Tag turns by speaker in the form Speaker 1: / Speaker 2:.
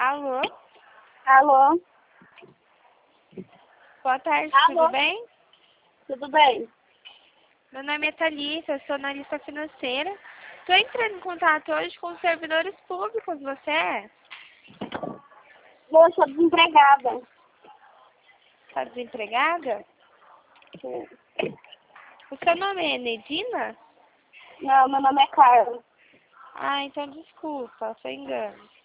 Speaker 1: Alô?
Speaker 2: Alô?
Speaker 1: Boa tarde,
Speaker 2: Alô?
Speaker 1: tudo bem?
Speaker 2: Tudo bem?
Speaker 1: Meu nome é Thalissa, eu sou analista financeira. Estou entrando em contato hoje com os servidores públicos, você é?
Speaker 2: Eu sou desempregada.
Speaker 1: Está desempregada?
Speaker 2: Sim.
Speaker 1: O seu nome é Nedina?
Speaker 2: Não, meu nome é Carla.
Speaker 1: Ah, então desculpa, foi engano.